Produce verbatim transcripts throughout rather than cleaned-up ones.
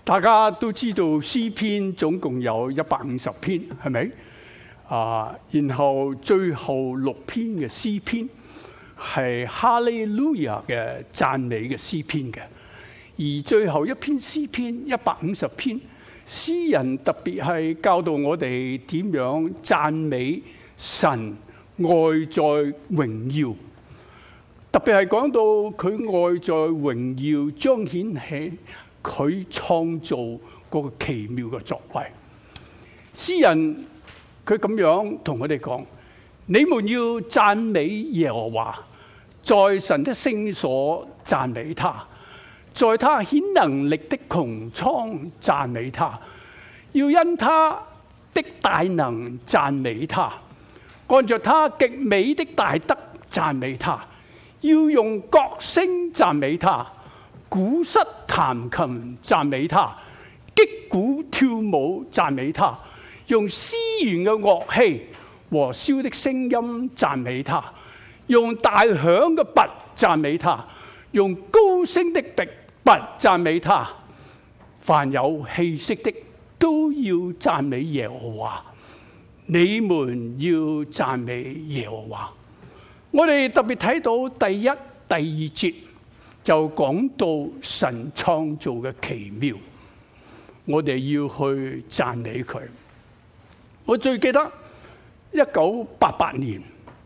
大家都知道詩篇總共有一百五十篇，係咪？啊，然後最後六篇嘅詩篇係哈利路亞嘅讚美嘅詩篇嘅，而最後一篇詩篇一百五十篇，詩人特別係教導我哋點樣讚美神外在榮耀，特別係講到佢外在榮耀彰顯起佢創造嗰個奇妙嘅作為。詩人佢咁樣同我哋講：你們要讚美耶和華，在神的聖所讚美他，在他顯能力的穹蒼讚美他，要因他的大能讚美他，按着他極美的大德讚美他，要用角聲讚美他，鼓瑟彈琴讚美他，擊鼓跳舞讚美他，用絲弦嘅樂器和簫的聲音讚美他，用大響嘅鈸讚美他，用高聲的笛鈸讚美他。凡有氣息的都要讚美耶和華，你們要讚美耶和華。我哋特別睇到第一、第二節就講到神創造嘅奇妙，我哋要去讚美佢。我最記得一九八八年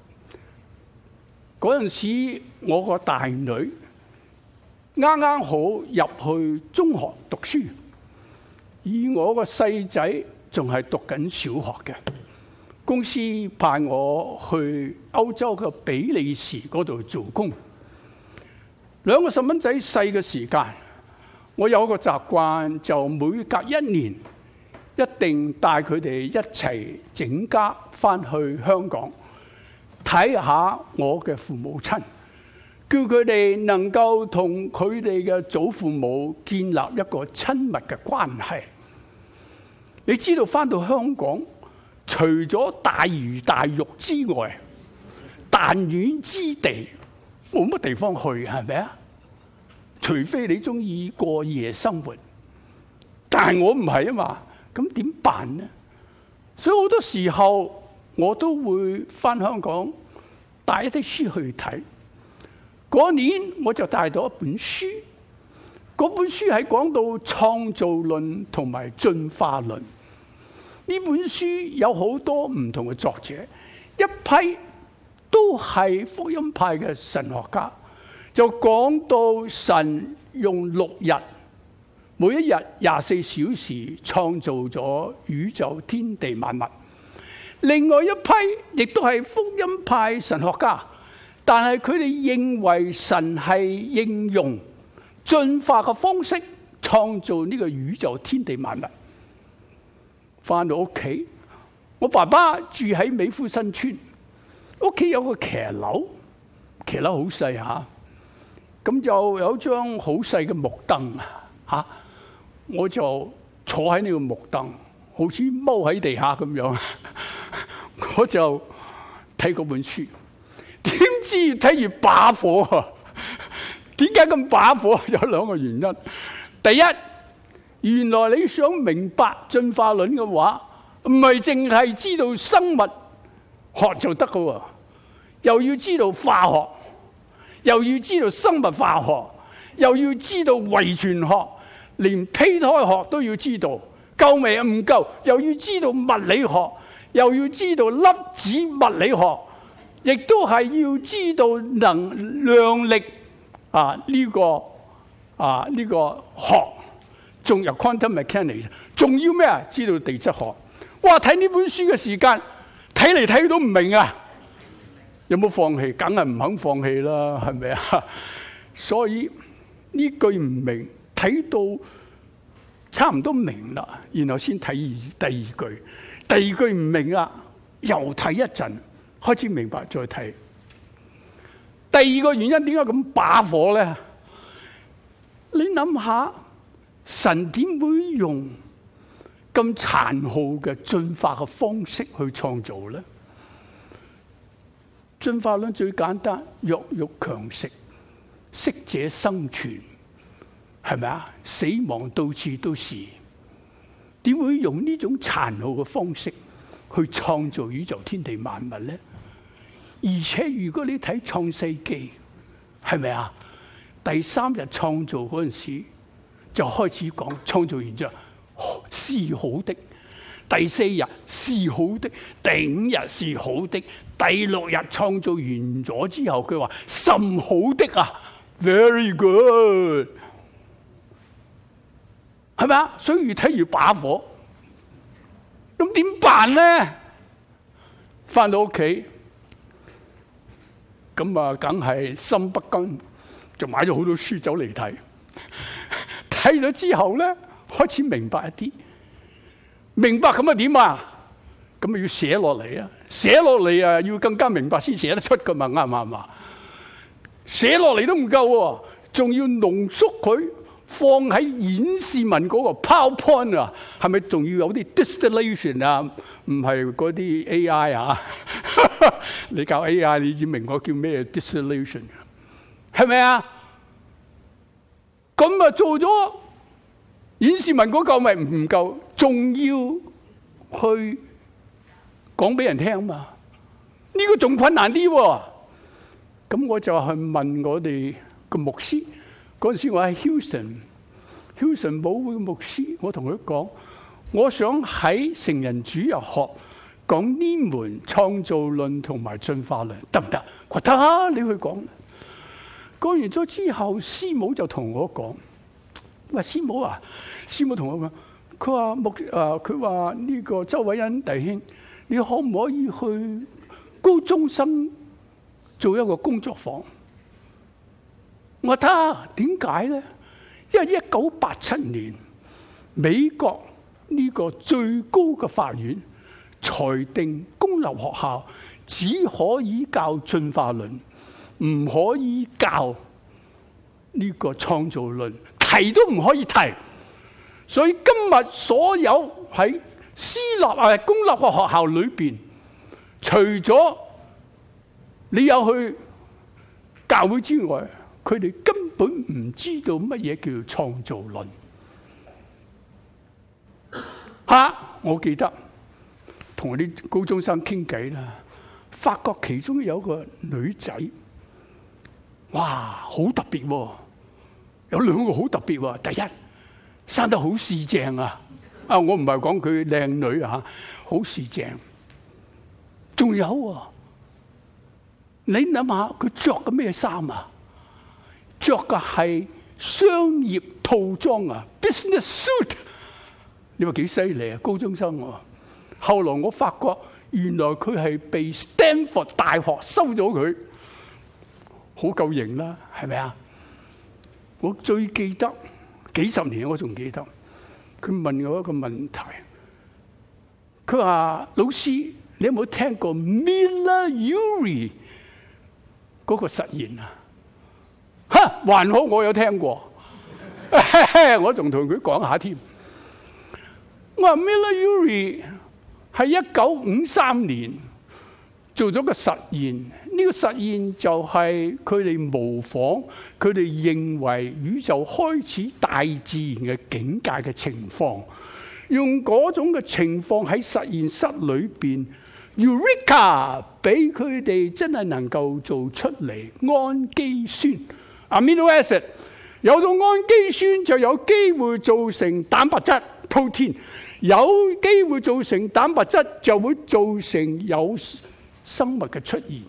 嗰陣時，我個大女啱啱好入去中學讀書，而我個細仔仲係讀緊小學嘅。公司派我去歐洲嘅比利時嗰度做工。兩個細蚊仔細嘅時間，我有個習慣，就每隔一年一定帶佢哋一齊整家翻去香港睇下我嘅父母親，叫佢哋能夠同佢哋嘅祖父母建立一個親密嘅關係。你知道翻到香港，除咗大魚大肉之外，彈丸之地冇乜地方去，係咪啊？除非你中意過夜生活，但係我唔係啊嘛，咁點辦呢？所以好多時候我都會翻香港帶一啲書去睇。嗰年我就帶到一本書，嗰本書係講到創造論同埋進化論。呢本書有好多唔同嘅作者，一批都係福音派嘅神學家，就講到神用六日，每一日廿四小時創造咗宇宙天地萬物。另外一批亦都係福音派神學家，但係佢哋認為神係應用進化嘅方式創造呢個宇宙天地萬物。翻到屋企，我爸爸住喺美孚新村，屋企有個騎樓，騎樓好細吓，咁就有張好細嘅木凳吓，我就坐喺呢個木凳，好似踎喺地下咁樣，我就睇嗰本書，點知越睇越把火啊！點解咁把火？有兩個原因，第一，原來你想明白進化論嘅話，唔係淨係知道生物學就得㗎，又要知道化學，又要知道生物化學，又要知道遺傳學，連胚胎學都要知道，夠未啊？唔夠，又要知道物理學，又要知道粒子物理學，亦都係要知道能量力啊呢個啊呢個學。仲有 quantum mechanics， 仲要咩啊？知道地質學。哇！睇呢本書嘅時間，睇嚟睇去都唔明啊！有冇放棄？梗係唔肯放棄啦，係咪啊？所以呢句唔明，睇到差唔多明啦，然後先睇第二句。第二句唔明啦，又睇一陣，開始明白再睇。第二個原因點解咁把火咧？你諗下。神點會用咁殘酷嘅進化嘅方式去創造呢？進化論最簡單，弱肉強食，適者生存， 係咪啊？死亡到處都是，點會用呢種殘酷嘅方式去創造宇宙天地萬物咧？而且如果你睇創世記，係咪啊？第三日創造嗰陣時就開始講創造完之後是好的，第四日是好的，第五日是好的，第六日創造完咗之後，佢話甚好的啊 ，very good， 係咪啊？所以越睇越把火，咁點辦咧？翻到屋企，咁啊，梗係心不甘，就買咗好多書走嚟睇。睇咗之後咧，開始明白一啲，明白咁啊點啊？咁啊要寫落嚟啊，寫落嚟啊要更加明白先寫得出噶嘛，啱唔啱啊？寫落嚟都唔夠，仲要濃縮佢，放喺演示文嗰個 PowerPoint 啊，係咪仲要有啲 distillation 啊？唔係嗰啲 A I 啊？你教 A I 你知明我叫咩 distillation？ 係咪啊？咁啊做咗演示文嗰嚿咪唔夠，仲要去講俾人聽嘛？呢個仲困難啲喎。咁我就去問我哋個牧師，嗰陣時我喺 Houston，Houston 母會牧師，我同佢講，我想喺成人主日學講呢門創造論同埋進化論，得唔得？佢話得啊，你去講。講完咗之後，師母就同我講：喂，師母啊，師母同我講，佢話牧啊，佢話呢個周偉恩弟兄，你可唔可以去高中生做一個工作坊？我話得，點解咧？因為一九八七年美國呢個最高嘅法院裁定公立學校只可以教進化論，唔可以教呢個創造論，提都唔可以提。所以今日所有喺私立啊公立嘅學校裏邊，除咗你有去教會之外，佢哋根本唔知道乜嘢叫創造論。吓，我記得同啲高中生傾偈啦，發覺其中有個女仔，哇，好特別喎！有兩個好特別喎。第一，生得好四正啊！啊，我唔係講佢靚女啊，好四正。仲有啊，你諗下佢着嘅咩衫啊？着嘅係商業套裝啊 ，business suit。你話幾犀利啊？高中生啊！後來我發覺原來佢係被 Stanford 大學收咗佢，好夠型啦，係咪啊？我最記得幾十年，我仲記得佢問我一個問題，佢話：老師，你有冇聽過 Miller-Urey 嗰個實驗啊？嚇，還好我有聽過，我仲同佢講下添。我話 Miller-Urey 係一九五三年做咗個實驗，呢個實驗就係佢哋模仿，佢哋認為宇宙開始大自然嘅境界嘅情況，用嗰種嘅情況喺實驗室裏邊 Eureka 俾佢哋真係能夠做出嚟氨基酸 amino acid， 有咗氨基酸就有機會造成蛋白質 protein。有機會造成蛋白質，就會造成有生物嘅出現。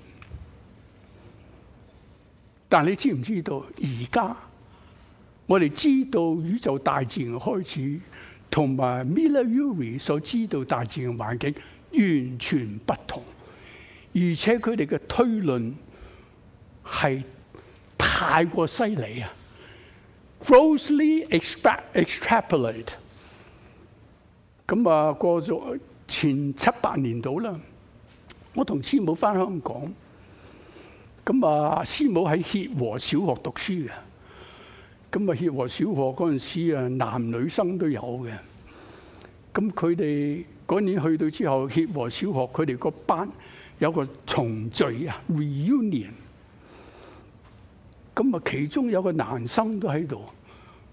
但你知唔知道？而家我哋知道宇宙大自然開始，同埋 Miller-Urey 所知道大自然環境完全不同，而且佢哋嘅推論係太過犀利啊 ！Grossly extrapolate。咁啊，過咗前七八年度啦，我同師母翻香港，咁啊，師母喺協和小學讀書嘅，咁啊，協和小學嗰陣時啊，男女生都有嘅，咁佢哋嗰年去到之後，協和小學佢哋個班有個重聚啊 reunion，咁啊，其中有個男生都喺度，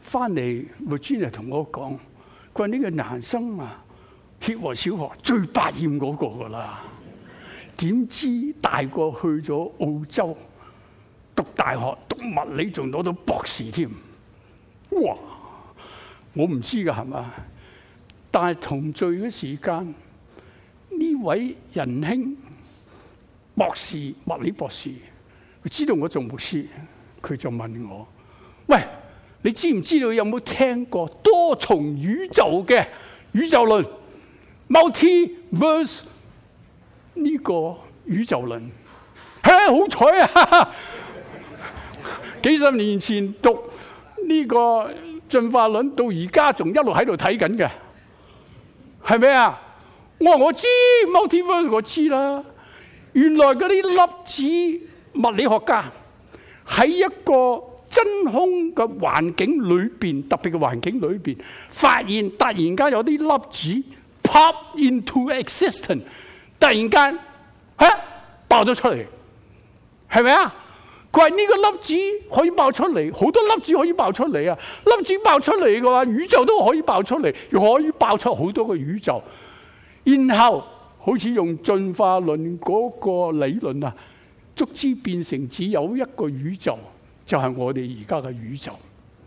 翻嚟 Virginia 同我講，佢話呢個男生啊，協和小學最百厭嗰個噶啦，點知大個去咗澳洲讀大學，讀物理仲攞到博士添。哇！我唔知噶係嘛，但係同聚嘅時間，呢位仁兄博士，物理博士，佢知道我做牧師，佢就問我：喂，你知唔知道有冇聽過多重宇宙嘅宇宙論 （multiverse） 呢個宇宙論？嘿，好彩啊！幾十年前讀呢個進化論，到而家仲一路喺度睇緊嘅，係咪啊？我話我知 multiverse， 我知啦。原來嗰啲粒子物理學家喺一個真空嘅環境裏邊，特別嘅環境裏邊，發現突然間有啲粒子 pop into existence， 突然間嚇爆咗出嚟，係咪啊？佢話呢個粒子可以爆出嚟，好多粒子可以爆出嚟啊！粒子爆出嚟嘅話，宇宙都可以爆出嚟，又可以爆出好多個宇宙。然後好似用進化論嗰個理論啊，逐之變成只有一個宇宙，就係我哋而家嘅宇宙，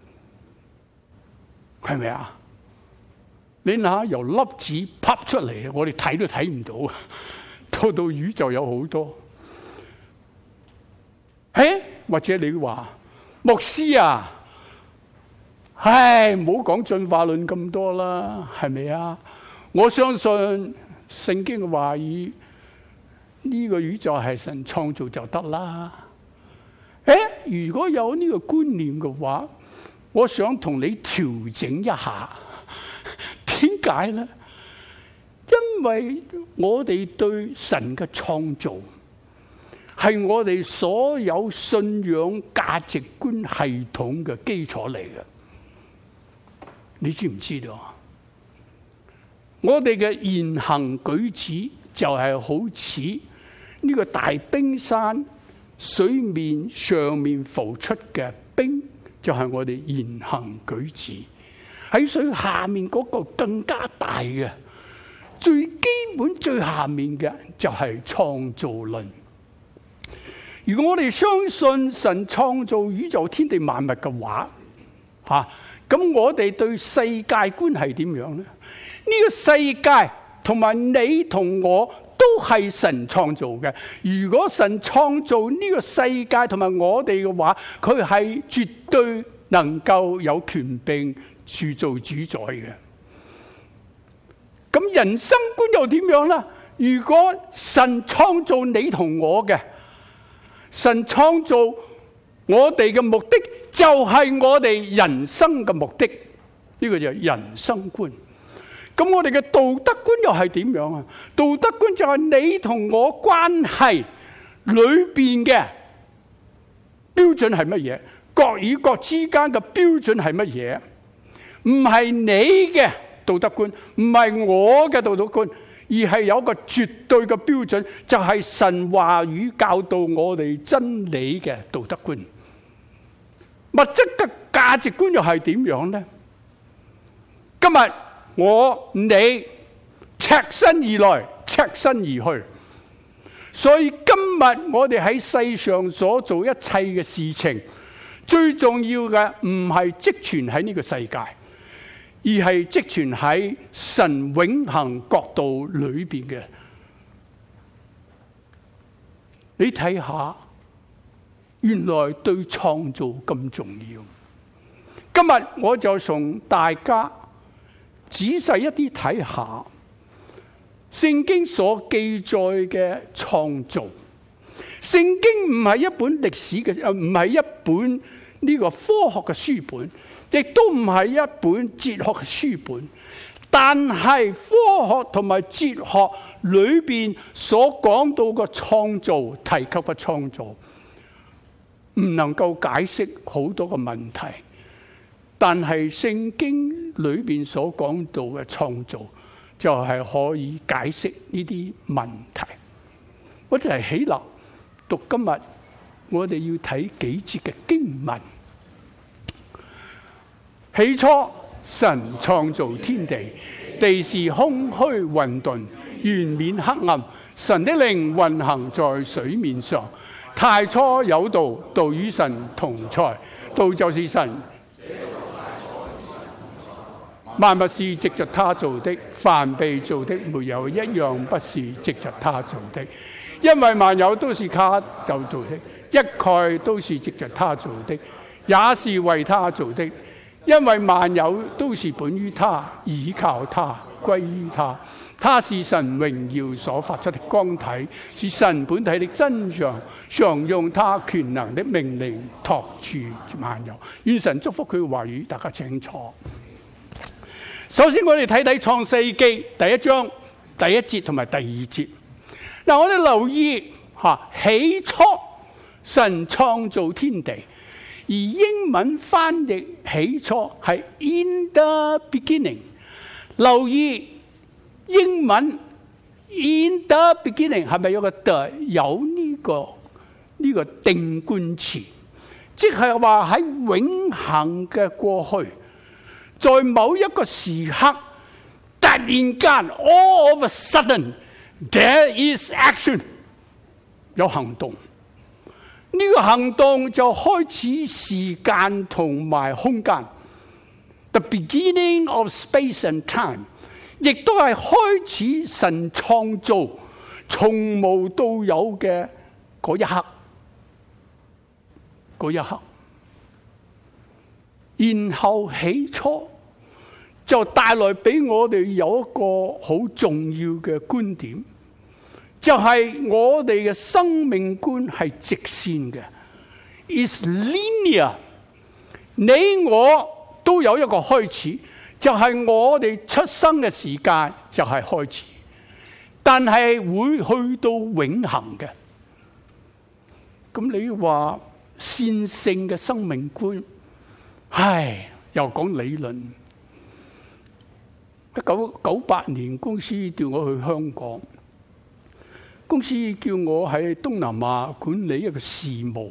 係咪啊？你諗下，由粒子啪出嚟，我哋睇都睇唔到，到到宇宙有好多。誒，或者你話牧師啊，唉，唔好講進化論咁多啦，係咪啊？我相信聖經嘅話語，呢個宇宙係神創造就得啦。誒，如果有呢個觀念嘅話，我想同你調整一下。點解咧？因為我哋對神嘅創造係我哋所有信仰價值觀系統嘅基礎嚟嘅。你知唔知道？我哋嘅言行舉止就係好似呢個大冰山水面上面浮出嘅冰，就係我哋言行舉止。喺水下面嗰個更加大嘅，最基本最下面嘅就係創造論。如果我哋相信神創造宇宙天地萬物嘅話，吓，咁我哋對世界觀係點樣呢？呢個世界同埋你同我都係神創造嘅。如果神創造呢個世界同埋我哋嘅話，佢係絕對能夠有權柄主造主宰嘅。咁人生觀又點樣呢？如果神創造你同我嘅，神創造我哋嘅目的就係我哋人生嘅目的，呢個就係人生觀。咁我哋嘅道德觀又係點樣啊？道德觀就係你同我關係裏邊嘅標準係乜嘢？國與國之間嘅標準係乜嘢？唔係你嘅道德觀，唔係我嘅道德觀，而係有一個絕對嘅標準，就係神話語教導我哋真理嘅道德觀。物質嘅價值觀又係點樣呢？今日我你赤身而來，赤身而去，所以今日我哋喺世上所做一切嘅事情，最重要嘅唔係積存喺呢個世界，而係積存喺神永恆國度裏邊嘅。你睇下，原來對創造咁重要。今日我就同大家仔細一啲睇下聖經所記載嘅創造。聖經唔係一本歷史嘅，誒唔係一本呢個科學嘅書本，亦都唔係一本哲學嘅書本。但係科學同埋哲學裏邊所講到嘅創造，提及嘅創造，唔能夠解釋好多嘅問題。但係聖經裏邊所講到嘅創造，就係可以解釋呢啲問題。我就係起立讀今日我哋要睇幾節嘅經文。 起初神創造天地，地是空虛混沌，淵面黑暗，神的靈運行在水面上。太初有道，道與神同在，道就是神。萬物是藉着他做的，凡被做的沒有一樣不是藉着他做的，因為萬有都是他就做的，一概都是藉着他做的，也是為他做的。因為萬有都是本於他，倚靠他，歸於他。他是神榮耀所發出的光體，是神本體的真相，常用他權能的命令托住萬有。願神祝福佢嘅話語，大家清楚。首先我哋睇睇創世記第一章第一節同埋第二節。嗱，我哋留意吓，起初神創造天地，而英文翻譯起初係 in the beginning。留意英文 in the beginning 係咪有個 the 有呢、這個呢、這個定冠詞，即係話喺永恆嘅過去，在某一個時刻，突然間 all of a sudden there is action， 有行動。呢、這個行動就開始時間同埋空間 ，the beginning of space and time， 亦都係開始神創造從無到有嘅嗰一刻，嗰一刻。然後起初就帶來俾我哋有一個好重要嘅觀點，就係、是、我哋嘅生命觀係直線嘅 ，is linear。你我都有一個開始，就係、是、我哋出生嘅時間就係開始，但係會去到永恆嘅。咁你話線性嘅生命觀？唉，又講理論。一九九八年公司調我去香港，公司叫我喺東南亞管理一個事務，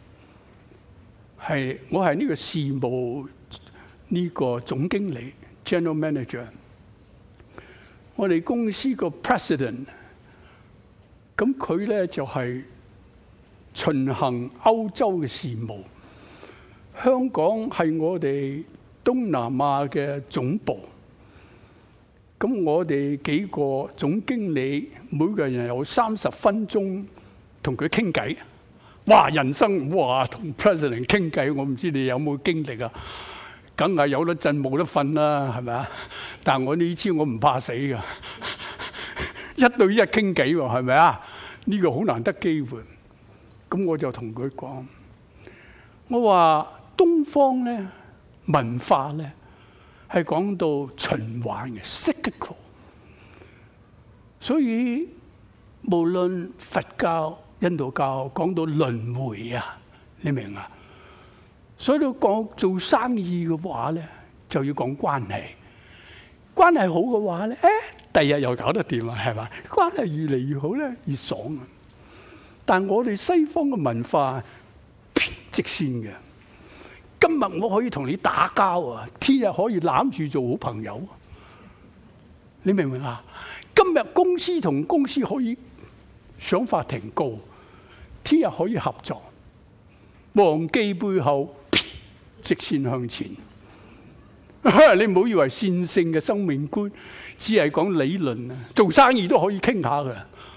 係我係呢個事務呢個總經理 （General Manager）。我哋公司個 President， 咁佢咧就係巡行歐洲嘅事務。香港係我哋東南亞嘅總部，咁我哋幾個總經理每個人有三十分鐘同佢傾偈。哇！人生哇同 President 傾偈，我唔知你有冇經歷啊？梗係有得震冇得瞓啦，係咪啊？但係我呢次我唔怕死噶，一對一傾偈喎，係咪啊？呢個好難得機會。咁我就同佢講，我話東方咧文化咧係講到循環嘅 cyclical， 所以無論佛教、印度教講到輪迴啊，你明啊？所以都講做生意嘅話咧，就要講關係。關係好嘅話咧，誒，第日又搞得掂啊，係嘛？關係越嚟越好咧，越爽啊！但我哋西方嘅文化直線嘅。今日我可以同你打交啊，聽日可以攬住做好朋友，你明唔明啊？今日公司同公司可以上法庭告，聽日可以合作，忘記背後，直線向前。你唔好以為線性嘅生命觀只係講理論啊，做生意都可以傾下㗎。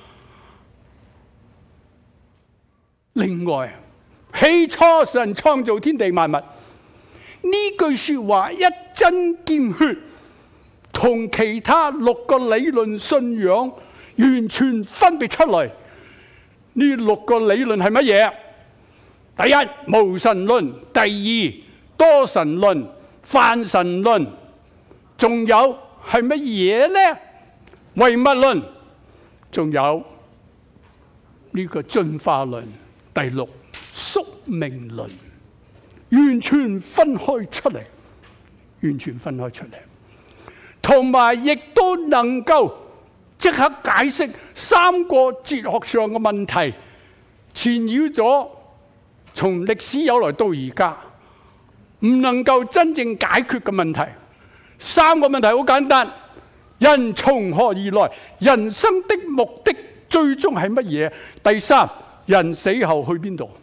另外，起初神創造天地萬物，呢句說話一針見血，同其他六個理論信仰完全分別出嚟。呢六個理論係乜嘢？第一，無神論；第二，多神論、泛神論；仲有係乜嘢呢？唯物論；仲有呢個進化論；第六，宿命論。完全分開出嚟，完全分開出嚟，同埋亦都能夠即刻解釋三個哲學上嘅問題，纏繞咗從歷史有來到而家， 唔能夠真正解決嘅問題。三個問題好簡單：人從何而來？人生的目的最終係乜嘢？第三，人死後去邊度？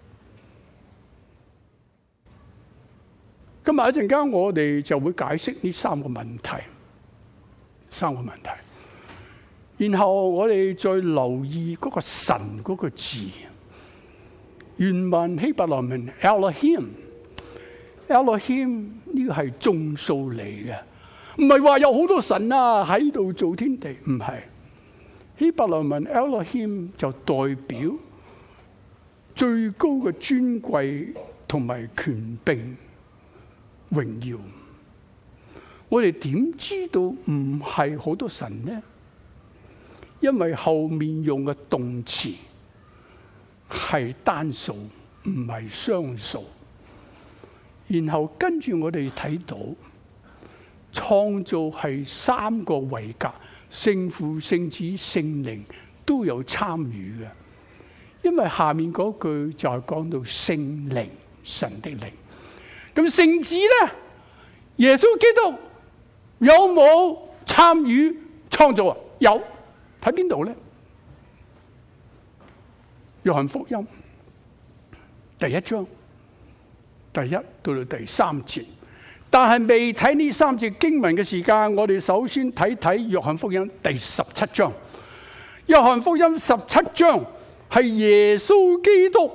今日一陣間我哋就會解釋呢三個問題，三個問題。然後我哋再留意嗰個神嗰個字，原文希伯來文 Elohim。Elohim 呢個係眾數嚟嘅，唔係話有好多神啊喺度做天地，唔係。希伯來文 Elohim 就代表最高嘅尊貴同埋權柄榮耀。我哋點知道唔係好多神呢？因為後面用嘅動詞係單數，唔係雙數。然後跟住我哋睇到創造係三個位格，聖父、聖子、聖靈都有參與嘅。因為下面嗰句就係講到聖靈，神的靈。咁聖子咧，耶穌基督有冇參與創造啊？有，睇邊度咧？約翰福音第一章。第一到到第三節，但係未睇呢三節經文嘅時間，我哋首先睇睇約翰福音第十七章。約翰福音十七章係耶穌基督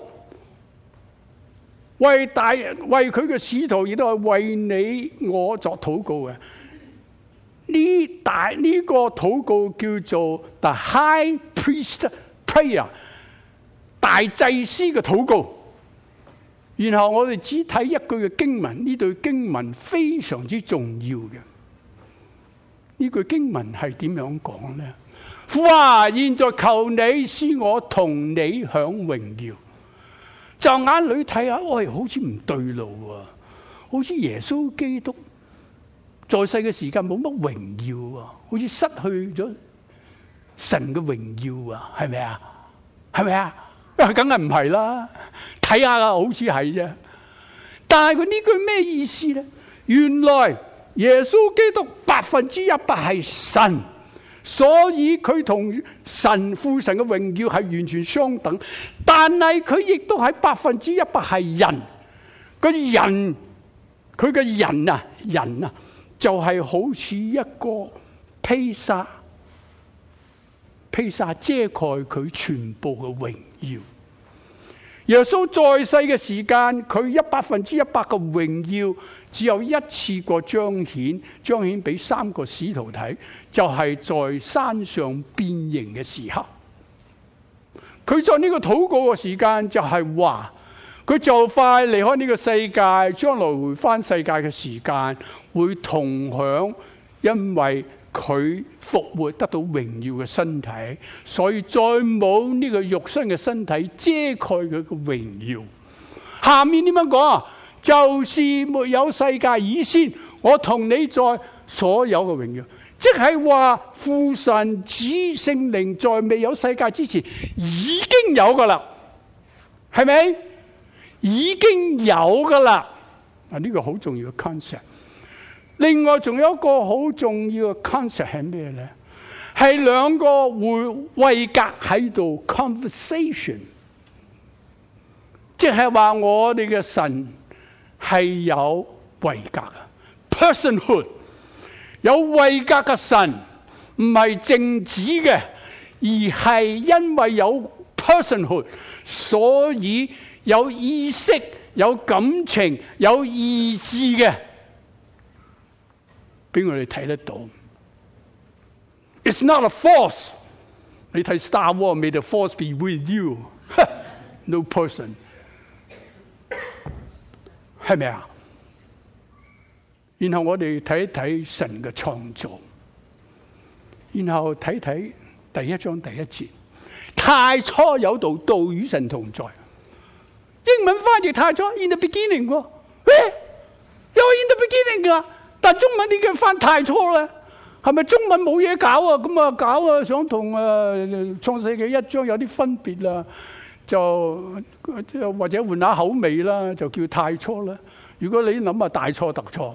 為大為佢嘅使徒，亦都係為你我作禱告嘅。呢大呢、這個禱告叫做 The High Priest Prayer， 大祭司嘅禱告。然後我哋只睇一句嘅經文，呢句經文非常之重要嘅。呢句經文係點樣講呢？父啊，現在求你使我同你享榮耀。就眼裏睇下，喂，好似唔對路啊！好似耶穌基督在世嘅時間冇乜榮耀啊，好似失去咗神嘅榮耀啊，係咪啊？係咪啊？梗係唔係啦。睇下啦，好似係啫。但係佢呢句咩意思咧？原來耶穌基督百分之一百係神，所以佢同神父神嘅榮耀係完全相等。但係佢亦都係百分之一百係人。個人佢嘅人啊，人啊，就係、是、好似一個披薩，披薩遮蓋佢全部嘅榮耀。耶穌在世嘅時間，佢一百分之一百嘅榮耀，只有一次過彰顯，彰顯俾三個使徒睇，就係、是、在山上變形嘅時刻。佢在呢個禱告嘅時間，就係話佢就快離開呢個世界，將來回返世界嘅時間，會同享，因為佢復活得到榮耀嘅身體，所以再冇呢個肉身嘅身體遮蓋佢嘅榮耀。下面點樣講啊？就是沒有世界以先，我同你在所有嘅榮耀，即係話父神子聖靈在未有世界之前已經有噶啦，係咪？已經有噶啦。啊，呢個好重要嘅 concept。另外仲有一個好重要嘅 concept 係咩咧？係兩個會位格喺度 conversation， 即係話我哋嘅神係有位格嘅 personhood， 有位格嘅神唔係靜止嘅，而係因為有 personhood， 所以有意識、有感情、有意志嘅。俾我哋睇得到 ，It's not a force。你睇 Star Wars，May the force be with you。No person， 係咪啊？然後我哋睇一睇神嘅創造，然後睇睇第一章第一節，太初有道，道與神同在。英文翻譯太初 in the beginning 喎，誒，有 in the beginning 噶。但中文點解翻太初咧？係咪中文冇嘢搞啊？咁啊搞啊，想同誒創世記一章有啲分別啦，就或者換下口味啦，就叫太初啦。 如果你諗下大錯特錯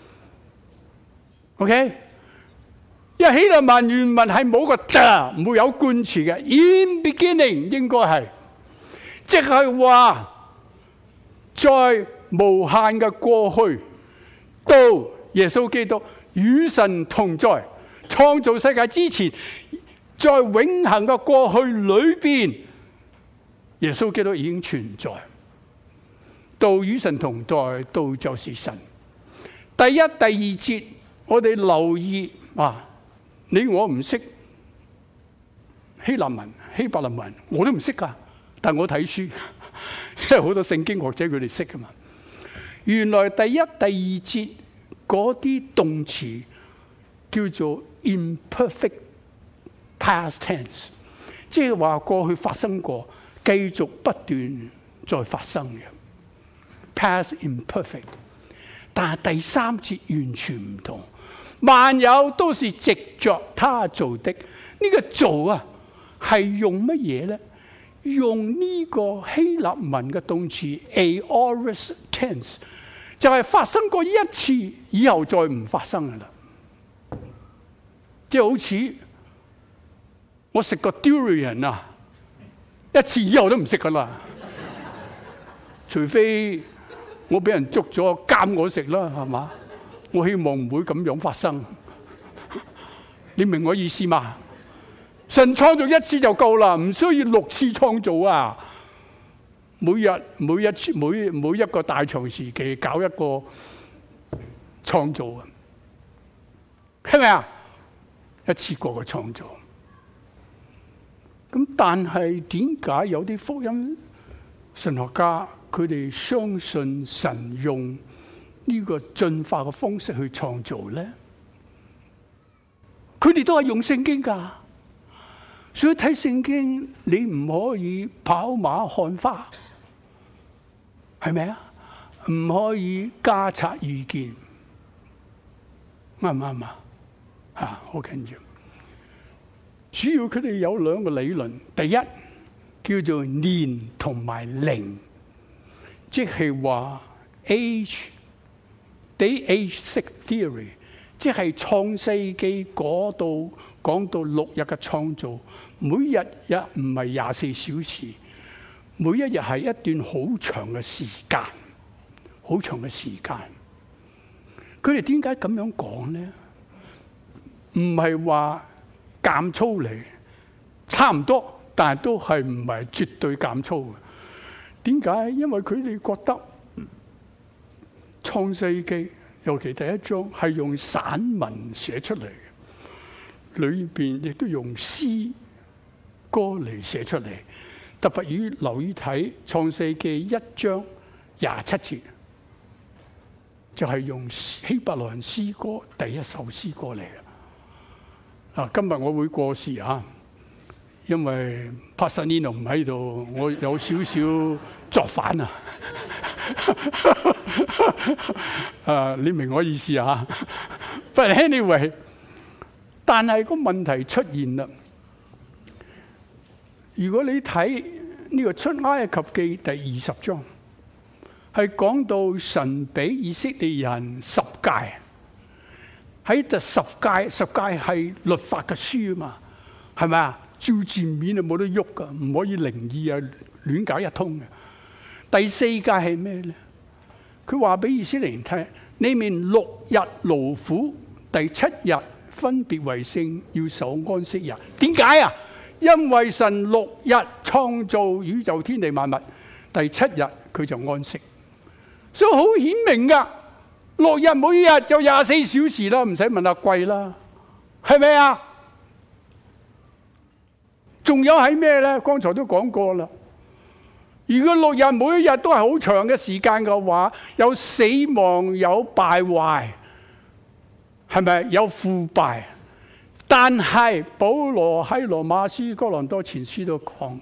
，OK？ 因為希臘文原文係冇個的，唔會有冠詞嘅。In beginning 應該係，即係話在無限嘅過去到耶穌基督與神同在，創造世界之前，在永恆嘅過去裏邊，耶穌基督已經存在。到與神同在，到就是神。第一、第二節，我哋留意啊。你我唔識希臘文、希伯來文，我都唔識噶。但我睇書，因為好多聖經學者佢哋識噶嘛。原來第一、第二節嗰啲動詞叫做 imperfect past tense， 即係話過去發生過，繼續不斷再發生嘅 past imperfect。但係第三節完全唔同。萬有都是藉着他做的，呢、這個做啊係用乜嘢咧？用呢個希臘文嘅動詞 aorist tense， 就係發生過一次以後再唔發生噶啦。即係好似我食個 durian 啊，一次以後都唔食噶啦，除非我俾人捉咗監我食啦，係嘛？我希望唔會咁樣發生，你明我意思嘛？神創造一次就夠啦，唔需要六次創造啊！每日每一次每每一個大長時期搞一個創造啊，係咪啊？一次過嘅創造。咁但係點解有啲福音神學家佢哋相信神用呢個進化嘅方式去創造咧？佢哋都係用聖經噶，所以睇聖經你唔可以跑馬看花，係咪啊？唔可以加察意見，啱唔啱啊？吓，好緊要。主要佢哋有兩個理論，第一叫做年同埋齡，即係話 age。Day age theory， 即係創世紀嗰度講到六日嘅創造，每日日唔係廿四小時，每一日係一段好長嘅時間，好長嘅時間。佢哋點解咁樣講咧？唔係話減粗嚟，差唔多，但係都係唔係絕對減粗嘅。點解？因為佢哋覺得創世記尤其第一章係用散文寫出嚟嘅，裏邊亦都用詩歌嚟寫出嚟。特別於留意睇創世記一章廿七節，就係、是、用希伯來人詩歌第一首詩歌嚟嘅。啊，今日我會過時啊，因為 Pasanino 唔喺度，我有少少作反啊。啊，你明我意思啊 ？But anyway， 但係個問題出現啦。如果你睇呢個出埃及記第二十章，係講到神俾以色列人十誡，喺第十誡，十誡係律法嘅書啊嘛，係咪啊？照字面啊冇得喐噶，唔可以靈意啊亂搞一通嘅。第四誡係咩咧？佢話俾以色列人聽：你們六日勞苦，第七日分別為聖，要守安息日。點解啊？因為神六日創造宇宙天地萬物，第七日佢就安息，所以好顯明噶。六日每日就廿四小時啦，唔使問阿貴啦，係咪啊？仲有係咩咧？剛才都講過啦。如果六日每一日都係好長嘅時間嘅話，有死亡，有敗壞，係咪有腐敗？但係保羅喺羅馬書、哥林多前書都講，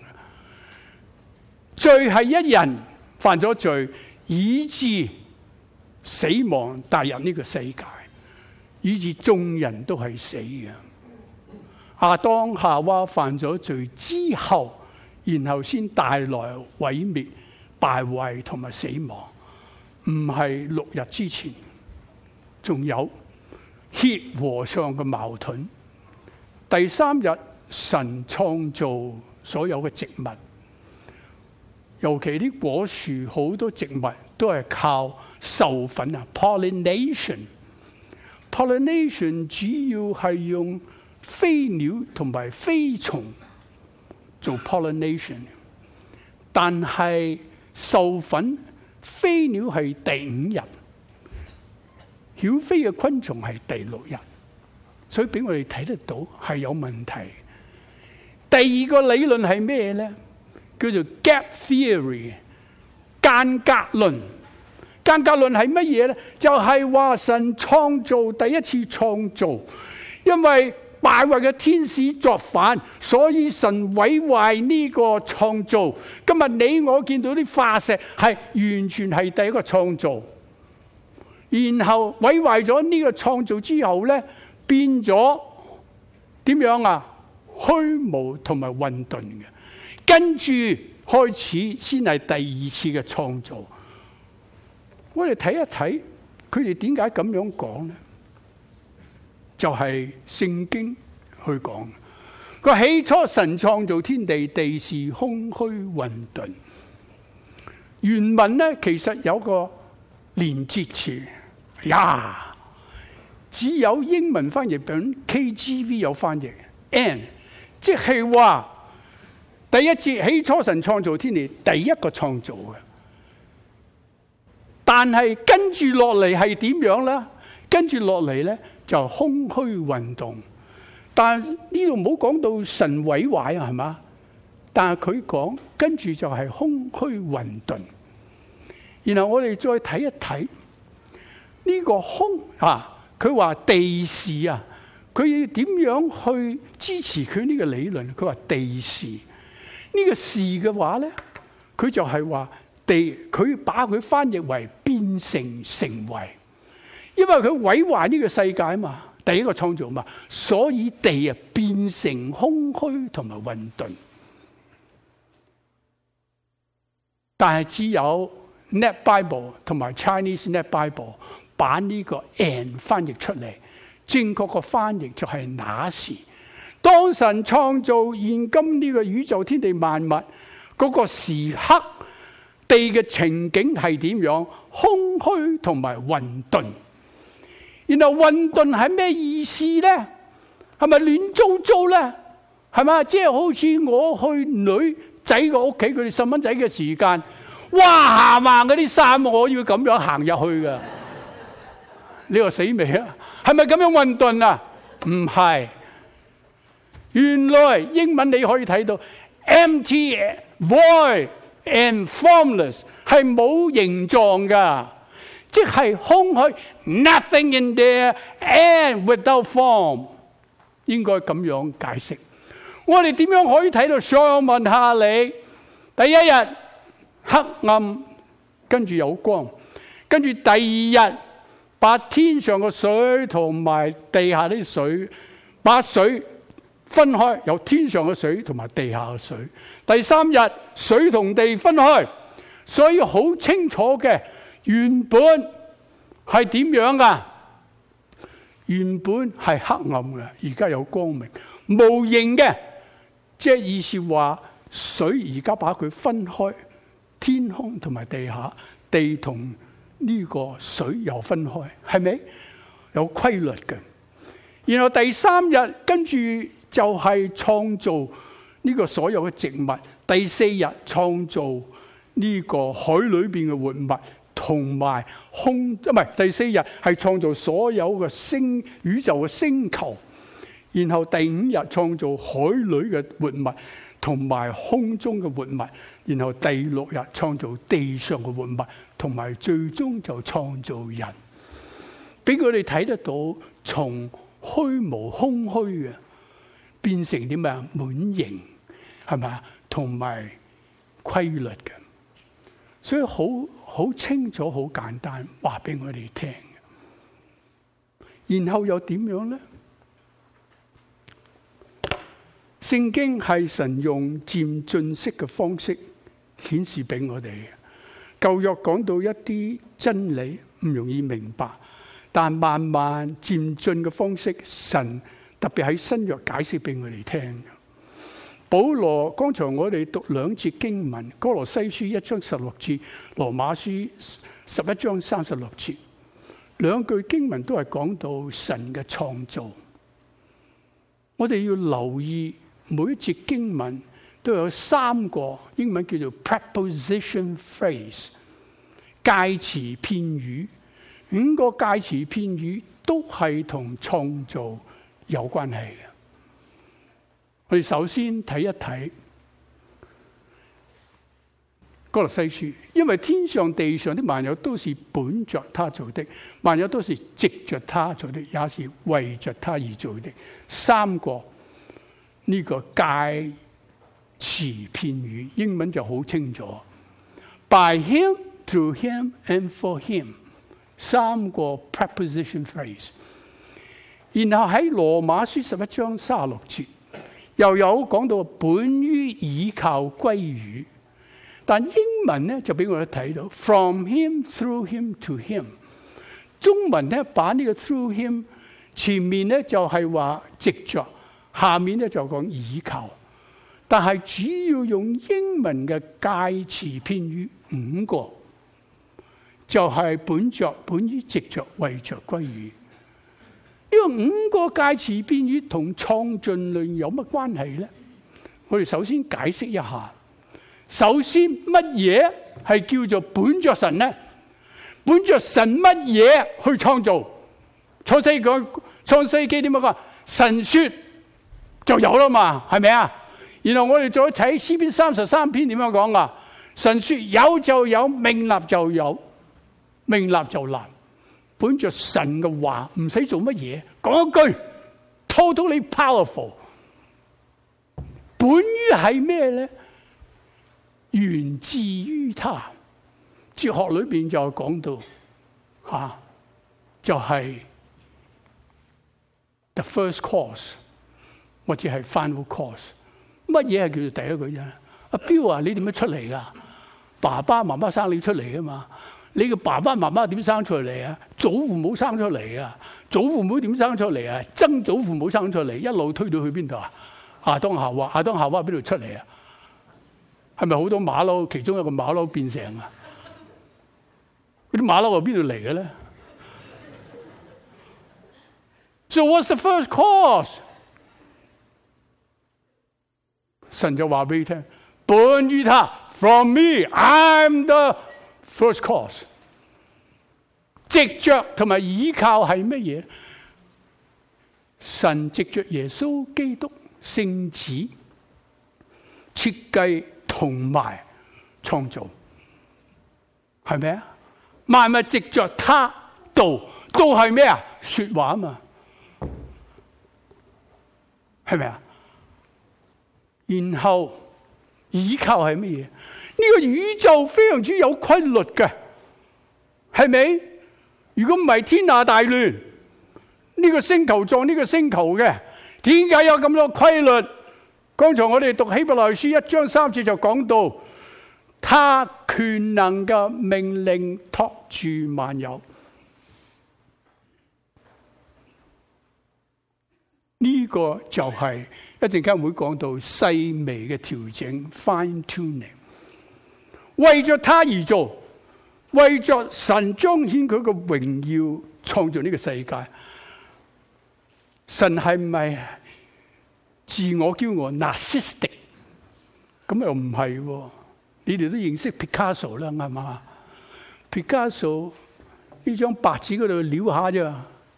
罪係一人犯咗罪，以致死亡帶入呢個世界，以致眾人都係死嘅。亞當夏娃犯咗罪之後，然後先帶來毀滅、敗壞同埋死亡。 唔係六日之前，仲有血和上嘅矛盾。第三日神創造所有嘅植物，尤其啲果樹，好多植物都係靠授粉啊 ，pollination。pollination 主要係用飛鳥同埋飛蟲做 pollination， 但係授粉飛鳥係第五日，曉飛嘅昆蟲係第六日，所以俾我哋睇得到係有問題。第二個理論係咩咧？叫做 gap theory， 間隔論。間隔論係乜嘢咧？就係、是、話神創造第一次創造，因為敗壞嘅天使作反，所以神毀壞呢個創造。今日你我見到啲化石係完全係第一個創造，然後毀壞咗呢個創造之後咧，變咗點樣啊？虛無同埋混沌嘅，跟住開始先係第二次嘅創造。我哋睇一睇佢哋點解咁樣講咧？就係、是、聖經去講，個起初神創造天地，地是空虛混沌。原文咧其實有個連接詞呀，只有英文翻譯本 K G V 有翻譯 and， 即係話第一節起初神創造天地，第一個創造嘅。但係跟住落嚟係點樣咧？跟住落嚟咧就空虛混沌。但呢度唔好講到神毀壞啊，係嘛？但係佢講跟住就係空虛混沌。然後我哋再睇一睇呢個空啊，佢話地是啊，佢要點樣去支持佢呢個理論？佢話地是呢個是嘅話咧，佢就係話。地佢把佢翻譯為變成成為，因為佢毀壞呢個世界啊嘛，第一個創造嘛，所以地啊變成空虛同埋混沌。但係只有 Net Bible 同埋 Chinese Net Bible 把呢個 and 翻譯出嚟，正確個翻譯就係那時，當神創造現今呢個宇宙天地萬物嗰個時刻。地嘅情景係點樣？空虛同埋混沌。然後混沌係咩意思咧？係咪亂糟糟咧？係咪？即係好似我去女仔個屋企，佢哋細蚊仔嘅時間，哇，行嗰啲衫我要咁樣行入去噶。你話死未啊？係咪咁樣混沌啊？唔係。原來英文你可以睇到 empty void。And formless 係冇形狀噶，即係空虛 ，nothing in there and without form， 應該咁樣解釋。我哋點樣可以睇到？想問下你，第一日黑暗，跟住有光，跟住第二日把天上嘅水同埋地下啲水，把水分開，有天上嘅水同埋地下嘅水。第三日水同地分開，所以好清楚嘅，原本係點樣噶？原本係黑暗嘅，而家有光明，無形嘅，即係意思話水而家把佢分開，天空同埋地下，地同呢個水又分開，係咪有規律嘅？然後第三日跟住就係創造呢個所有嘅植物，第四日創造呢個海裏邊嘅活物，同埋空，唔係第四日係創造所有嘅星宇宙嘅星球，然後第五日創造海裏嘅活物同埋空中嘅活物，然後第六日創造地上嘅活物，同埋最終就創造人，俾佢哋睇得到從虛無空虛嘅變成點啊？滿盈，係咪啊？同埋規律嘅，所以好好清楚、好簡單，話俾我哋聽。然後又點樣咧？聖經係神用漸進式嘅方式顯示俾我哋嘅。 舊約講到一啲真理唔容易明白，但慢慢漸進嘅方式，神特別喺新約解釋俾我哋聽。保羅剛才我哋讀兩節經文，哥羅西書一章十六節，羅馬書十一章三十六節，兩句經文都係講到神嘅創造。我哋要留意每一節經文都有三個英文叫做 preposition phrase 介詞片語，五個介詞片語都係同創造有關係嘅。我哋首先睇一睇哥羅西書，因為天上地上的萬有都是本着他做的，萬有都是藉着他做的，也是為着他而做的。三個呢個介詞片語，英文就好清楚 ：by him, through him, and for him。三個 preposition phrase。然後喺羅馬書十一章三十六節。又有講到本於倚靠歸於，但英文咧就俾我哋睇到 from him, through him, to him。中文咧把呢個 through him 前面咧就係話藉着，下面咧就講倚靠，但係主要用英文嘅介詞片語五個，就係、是、本着、本於、藉着、為着、歸於。呢個五個介詞片語同創造論有乜關係咧？我哋首先解釋一下。首先，乜嘢係叫做本着神咧？本着神乜嘢去創造？創世記創世記點樣講？神說就有啦嘛，係咪啊？然後我哋再睇詩篇三十三篇點樣講啊？神說有就有，命立就有，命立就立。本着神嘅話，唔使做乜嘢，講一句 totally powerful。本於係咩咧？源自於他。哲學裏邊就講到吓、啊，就係、是、the first cause 或者係 final cause。乜嘢係叫做第一個啫？阿彪啊，你點樣出嚟噶？爸爸媽媽生你出嚟啊嘛？你個爸爸媽媽點生出嚟啊？祖父母生出嚟啊？祖父母點生出嚟啊？曾祖父母生出嚟，一路推到去邊度啊？亞當夏娃，亞當夏娃邊度出嚟啊？係咪好多馬騮？其中一個馬騮變成啊？嗰啲馬騮係邊度嚟嘅咧 ？So what's the first cause？ 神就話俾你聽，本於他 ，from me，I'm the first cause。藉着同埋倚靠係乜嘢？神藉着耶穌基督聖子設計同埋創造，係咪啊？萬物藉着他道，道係咩啊？說話啊嘛，係咪啊？然後倚靠係乜嘢？呢個宇宙非常之有規律嘅，係咪？如果唔係天下大亂，呢個星球撞呢個星球嘅，點解有咁多規律？剛才我哋讀希伯來書一章三節就講到，他權能嘅命令托住萬有。呢個就係一陣間會講到細微嘅調整 fine tuning， 為咗他而做，為咗神彰顯佢嘅榮耀，創造呢個世界。神係咪自我驕傲 narcissistic？ 咁又唔係喎。你哋都認識 Picasso 啦，係嘛？ Picasso 呢張白紙嗰度撩下啫，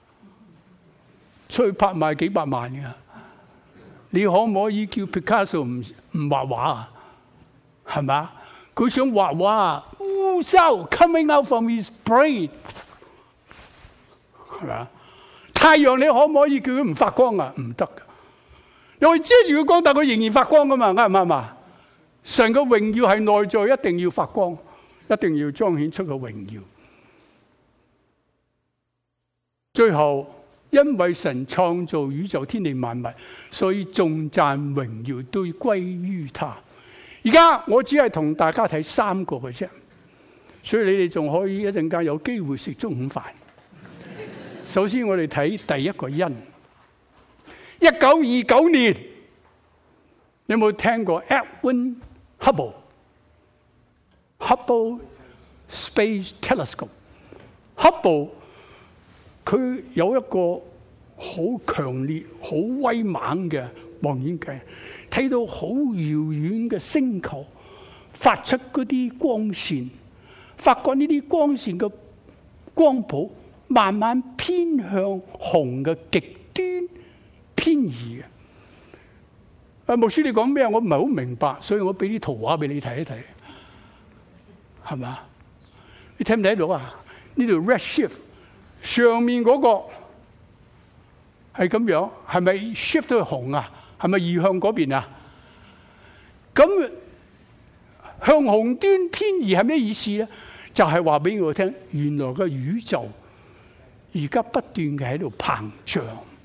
出去拍賣幾百萬嘅。你可唔可以叫 Picasso 唔唔畫畫啊？係咪？佢想畫畫，烏紗 coming out from his brain， 係咪？太陽你可唔可以叫佢唔發光啊？唔得噶，你可以遮住佢光，但佢仍然發光噶嘛？啱唔啱啊？神嘅榮耀係內在，一定要發光，一定要彰顯出個榮耀。最後，因為神創造宇宙天地萬物，所以頌讚榮耀都歸於他。而家我只係同大家睇三個嘅啫。 所以你哋仲可以一陣間有機會食中午飯。首先我哋睇第一個因，一九二九年，你有冇聽過 Edwin Hubble？Hubble Space Telescope。Hubble 佢有一個好強烈、好威猛嘅望遠鏡，睇到好遙遠嘅星球，發出嗰啲光線，發覺呢啲光線嘅光譜慢慢偏向紅嘅極端偏移嘅。啊，牧師你講咩？我唔係好明白，所以我俾啲圖畫俾你睇一睇，係嘛？你睇唔睇到啊？呢度 redshift 上面嗰個係咁樣，係咪 shift 到去紅啊？係咪移向嗰邊啊？咁向紅端偏移係咩意思咧？就係話俾我聽，原來個宇宙而家不斷嘅喺度膨脹。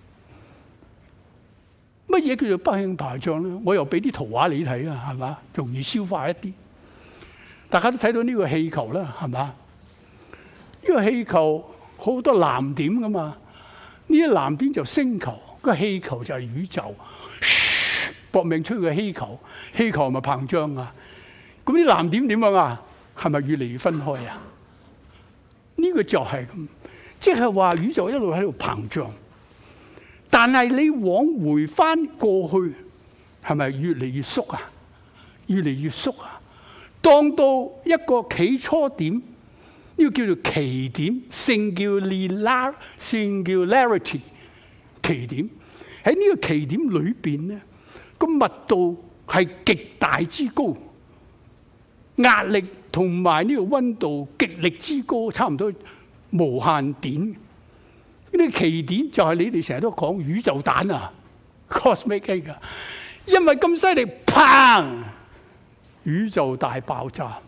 乜嘢叫做不興膨脹咧？我又俾啲圖畫你睇啊，係嘛？容易消化一啲。大家都睇到呢個氣球啦，係嘛？呢個氣球好多藍點噶嘛，呢啲藍點就星球，個氣球就係宇宙。搏命吹個氣球，氣球係咪膨脹啊？咁啲藍點點樣啊？係咪越嚟越分開啊？呢個就係咁，即係話宇宙一路喺度膨脹，但係你往回翻過去，係咪越嚟越縮啊？越嚟越縮啊！當到一個起初點，呢個叫做奇點 （singular singularity） 奇點。喺呢個奇點裏邊咧，個密度係極大之高，壓力同埋呢個溫度極力之高，差唔多無限點。呢啲奇點就係你哋成日都講宇宙彈啊 ，cosmic egg 啊，因為咁犀利，砰！宇宙大爆炸。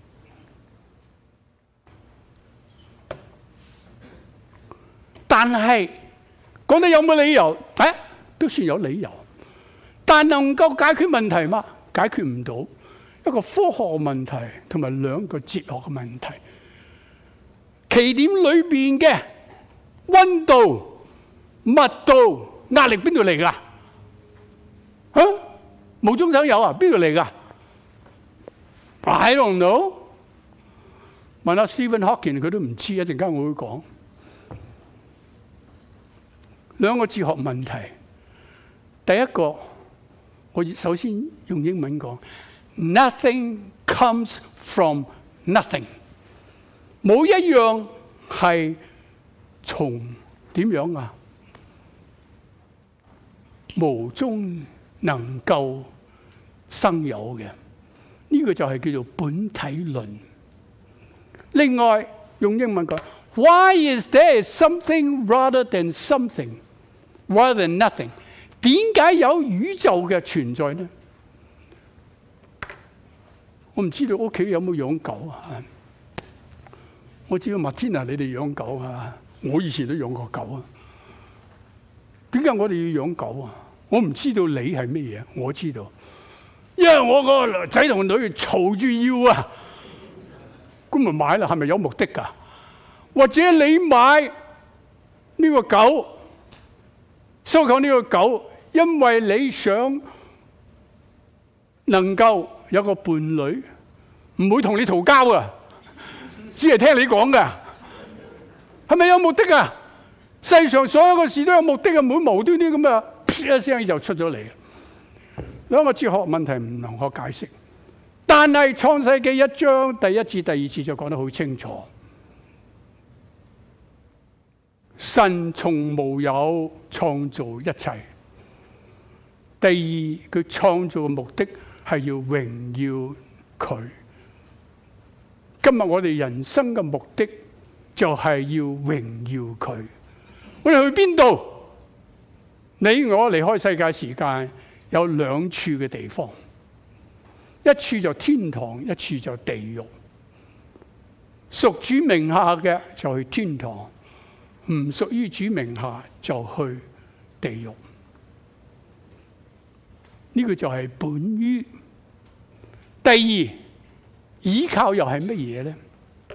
但係講得有冇理由？誒，都算有理由。但能夠解決問題嗎？解決唔到。一個科學問題同埋兩個哲學嘅問題。奇點裏邊嘅溫度、密度、壓力邊度嚟㗎？嚇，無中生有啊？邊度嚟㗎？I don't know。問下 Stephen Hawking 佢都唔知，一陣間我會講兩個哲學問題。第一個，我首先用英文講 ，Nothing comes from nothing。冇一樣係從點樣啊？無中能夠生有嘅。呢個就係叫做本體論。另外用英文講 ，Why is there something rather than something rather than nothing？ 點解有宇宙嘅存在呢？我唔知道屋企有冇養狗啊？我知道麥天啊，你哋養狗啊，我以前都養過狗啊。點解我哋要養狗啊？我唔知道你係咩嘢，我知道。因為我個仔同女嘈住要啊，咁咪買啦，係咪有目的㗎？或者你買呢個狗，收購呢個狗，因為你想能夠有個伴侶，唔會同你嘈交啊，只係聽你講㗎，係咪有目的啊？世上所有嘅事都有目的嘅，唔會無端端咁啊，啪一聲就出咗嚟。兩個哲學問題唔能夠解釋，但係創世記一章第一至第二節就講得好清楚。神從無有創造一切。第二，佢創造嘅目的係要榮耀佢。今日我哋人生嘅目的就係要榮耀佢。我哋去邊度？你我離開世界時間有兩處嘅地方，一處就天堂，一處就地獄。屬主名下嘅就去天堂，唔屬於主名下就去地獄。呢個就係本於。第二，依靠又係乜嘢咧？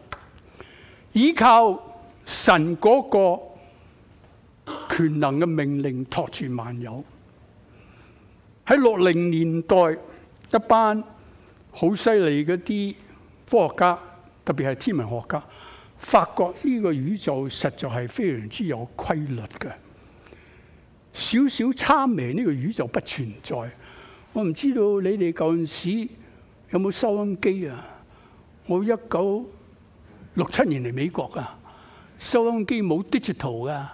依靠神嗰個權能嘅命令托住萬有。喺六零年代，一班好犀利嗰啲科學家，特別係天文學家，發覺呢個宇宙實在係非常之有規律嘅，少少差微呢個宇宙不存在。我唔知道你哋舊陣時有冇收音機啊？我一九六七年嚟美國啊，收音機冇 digital 噶，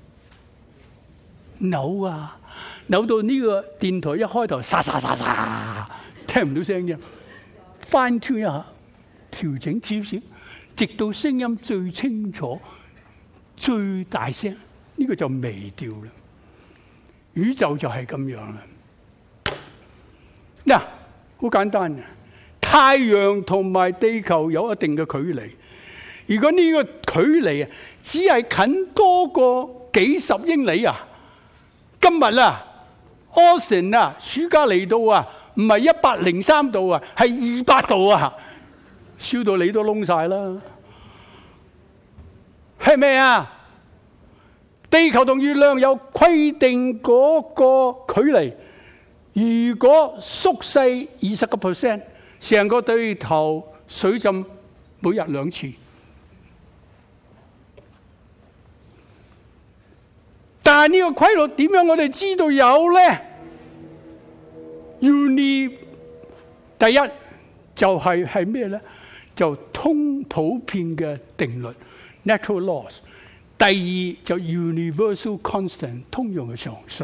扭啊扭到呢個電台一開頭，沙沙沙沙，聽唔到聲啫。fine tune 一下，調整少少，直到聲音最清楚、最大聲，呢、這個就微調啦。宇宙就係咁樣啦。嗱，好簡單嘅，太陽同埋地球有一定嘅距離。如果呢個距離啊，只係近多過幾十英里啊，今日啊 Austin 啊，暑假嚟到啊，唔係一百零三度啊，係二百度啊，燒到你都燶晒啦，係咪啊？地球同月亮有規定嗰個距離，如果縮細二十個 percent， 成個地球水浸每日兩次。但係呢個規律點樣我哋知道有咧 ？Uni 第一就係係咩咧？就通普遍嘅定律 （natural laws）。第二就 universal constant 通用嘅常數。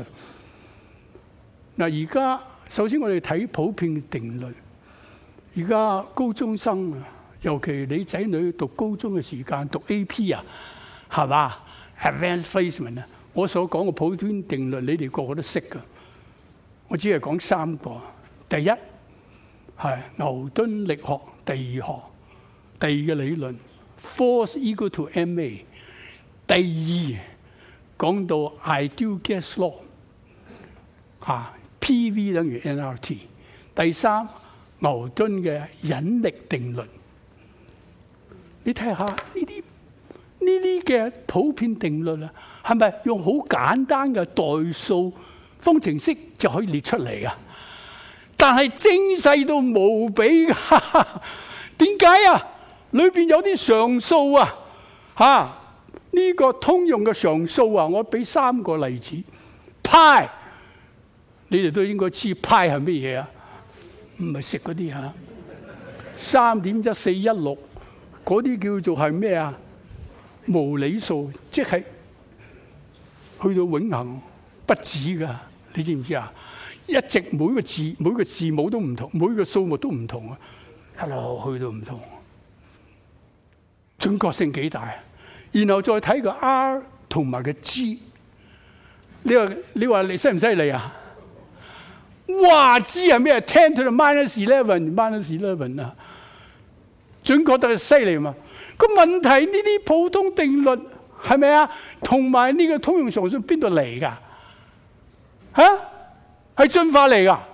嗱，而家首先我哋睇普遍嘅定律。而家高中生啊，尤其你仔女讀高中嘅時間讀 A P 啊，係嘛 ？Advanced placement 啊。我所講嘅普遍定律，你哋個個都識㗎。我只係講三個。第一係牛頓力學第二學，第二嘅理論 force equal to ma。第二講到 ideal gas law， 啊 P V 等於 N R T。第三牛頓嘅引力定律。你睇下呢啲呢啲嘅普遍定律啊，係咪用好簡單嘅代數方程式就可以列出嚟啊？但係精細到無比㗎，點解啊？裏邊有啲常數啊，嚇、啊、呢、這個通用嘅常數啊，我俾三個例子。派，你哋都應該知派係咩嘢啊？唔係食嗰啲嚇，三點一四一六嗰啲叫做係咩啊？無理數，即係去到永恆不止噶，你知唔知啊？一直每個字每個字母都唔同，每個數目都唔同啊，一路去到唔同，準確性幾大？然後再睇個 R 同埋個 G， 你話你話你犀唔犀利啊？哇！G 係咩 ？ten to the minus eleven minus eleven 啊，準確得係犀利嘛？個問題呢啲普通定律係咪啊？同埋呢個通用常數邊度嚟噶？吓、啊，係進化嚟噶。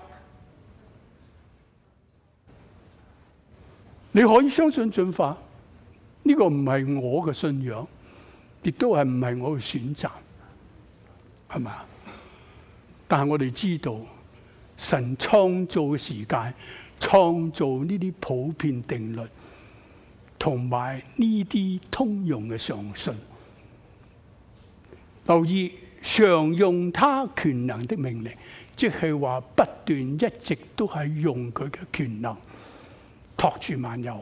你可以相信進化，呢、這個唔係我嘅信仰，亦都係唔係我嘅選擇，係咪啊？但係我哋知道，神創造嘅時間，創造呢啲普遍定律。同埋呢啲通用嘅常數，留意常用他權能的命令，即係話不斷一直都係用佢嘅權能托住萬有。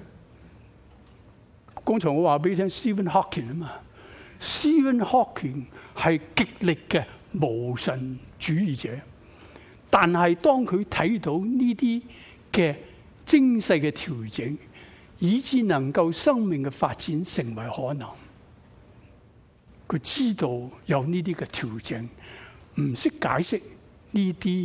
剛才我話俾你聽 Stephen Hawking 啊嘛 ，Stephen Hawking 係極力嘅無神主義者，但係當佢睇到呢啲嘅精細嘅調整，以致能夠生命嘅發展成為可能，佢知道有呢啲嘅調整，唔識解釋呢啲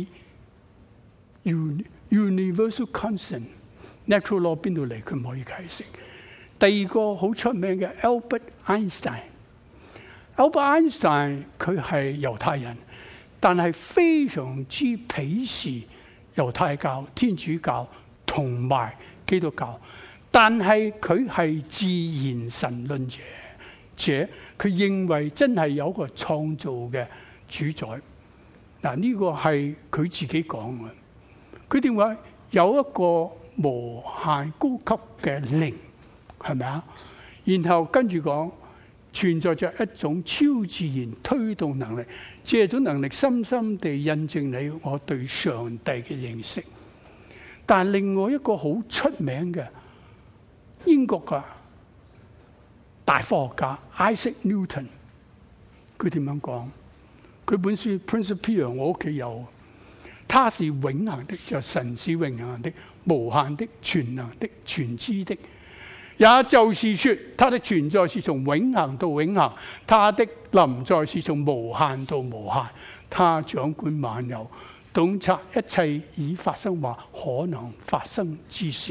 universal constant natural law 邊度嚟，佢唔可以解釋。第二個好出名嘅 Albert Einstein，Albert Einstein 佢係猶太人，但係非常之鄙視猶太教、天主教同埋基督教。 但係佢係自然神論者，者佢認為真係有個創造嘅主宰。嗱，呢個係佢自己講嘅。佢點解有一個無限高級嘅靈，係咪啊？然後跟住講存在着一種超自然推動能力，這種能力深深地印證你我對上帝嘅認識。但另外一個好出名嘅英國嘅大科學家 Isaac Newton， 佢點樣講？佢本書《Principia》我屋企有，他是永恆的，就神是永恆的、無限的、全能的、全知的。也就是說，他的存在是從永恆到永恆，他的臨在是從無限到無限，他掌管萬有，洞察一切已發生或可能發生之事。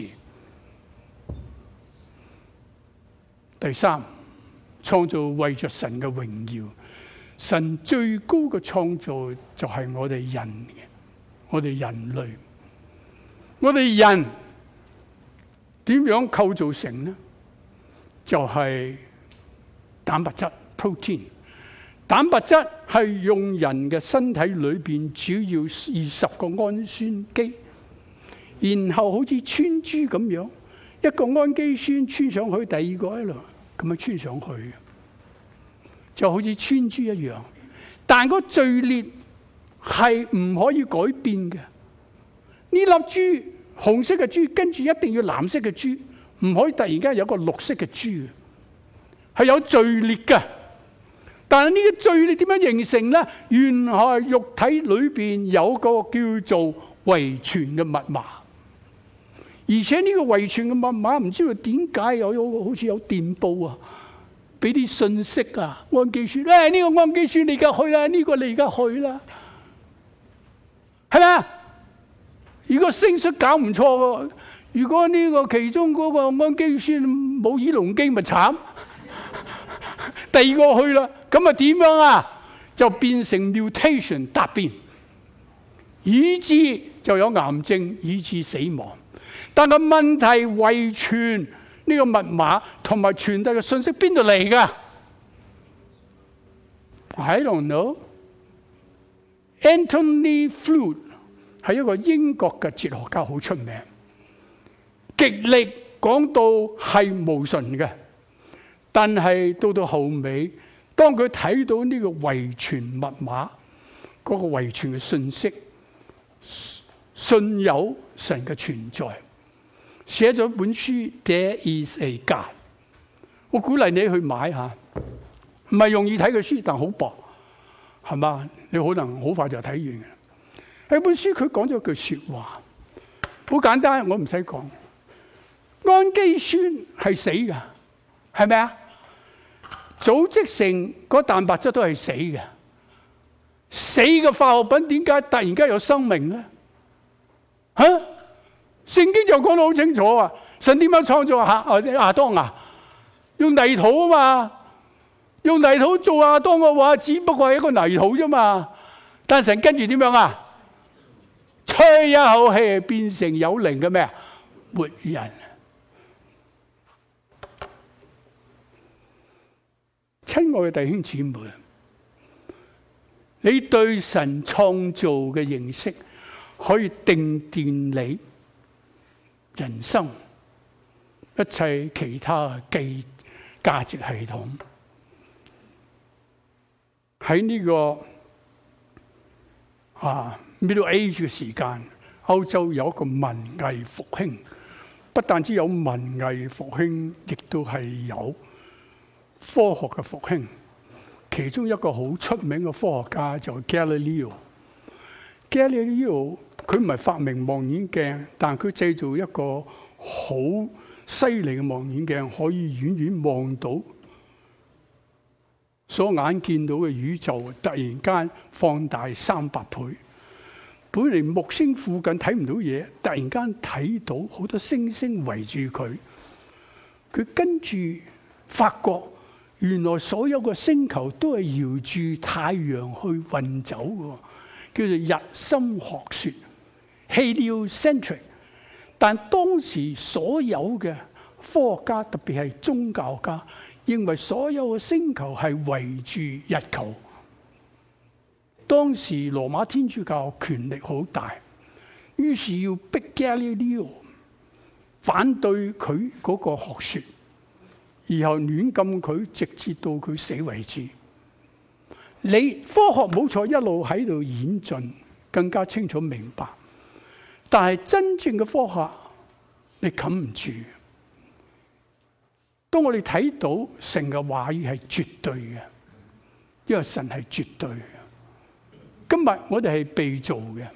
第三，創造為着神嘅榮耀。神最高嘅創造就係我哋人嘅，我哋人類。我哋人點樣構造成呢？就係、是、蛋白質 protein。蛋白質係用人嘅身體裏邊主要二十個氨酸基，然後好似穿珠咁樣，一個氨基酸穿上去，第二個一路咁樣穿上去，就好似穿珠一樣。但個序列係唔可以改變嘅。呢粒珠，紅色嘅珠，跟住一定要藍色嘅珠，唔可以突然間有個綠色嘅珠，係有序列嘅。但係呢個序列點樣形成咧？原來肉體裏邊有個叫做遺傳嘅密碼，而且呢個遺傳嘅密碼唔知道點解有有好似有電報啊，俾啲信息啊，氨基酸咧，呢個氨基酸你而家去啦，呢個你而家去啦，係咪啊？如果聲率搞唔錯嘅，如果呢個其中嗰個氨基酸冇耳聾機咪慘，第二個去啦，咁啊點樣啊？就變成 mutation 突變，以致就有癌症，以致死亡。但係問題，遺傳呢個密碼同埋傳遞嘅信息邊度嚟㗎？ I don't know。 Anthony Flew 係一個英國嘅哲學家，好出名，極力講到係無神嘅。但係到到後尾，當佢睇到呢個遺傳密碼，嗰個遺傳嘅信息，信有神嘅存在，寫咗本書《There is a God》。我鼓勵你去買下，唔係容易睇嘅書，但好薄，係嘛？你可能好快就睇完嘅。喺本書佢講咗句說話，好簡單，我唔使講。氨基酸係死嘅，係咪啊？組織成嗰蛋白質都係死嘅，死嘅化學品點解突然間有生命咧？吓、啊，聖經就講得好清楚啊！神點樣創造亞啊亞當啊？用泥土啊嘛，用泥土做亞當嘅話，只不過係一個泥土啫嘛。但神跟住點樣啊？吹一口氣變成有靈嘅咩？活人。親愛嘅弟兄姊妹，你對神創造嘅認識可以定斷你人生一切其他嘅價值系統。喺呢個啊 Middle Age 嘅時間，歐洲有一個文藝復興，不但只有文藝復興，亦都係有科學嘅復興。其中一個好出名嘅科學家就係 Galileo。Galileo 佢唔係發明望遠鏡，但佢製造一個好犀利嘅望遠鏡，可以遠遠望到所眼見到嘅宇宙，突然間放大三百倍。本嚟木星附近睇唔到嘢，突然間睇到好多星星圍住佢。佢跟住發覺，原來所有嘅星球都係繞住太陽去運走嘅，叫做日心學說 （heliocentric）。但當時所有嘅科學家，特別係宗教家，認為所有嘅星球係圍住日球。當時羅馬天主教權力好大，於是要逼加利利歐反對佢嗰個學說，然後軟禁佢，直至到佢死為止。你科學冇錯，一路喺度演進，更加清楚明白。但係真正嘅科學，你冚唔住。當我哋睇到神嘅話語係絕對嘅，因為神係絕對嘅。今日我哋係被造嘅，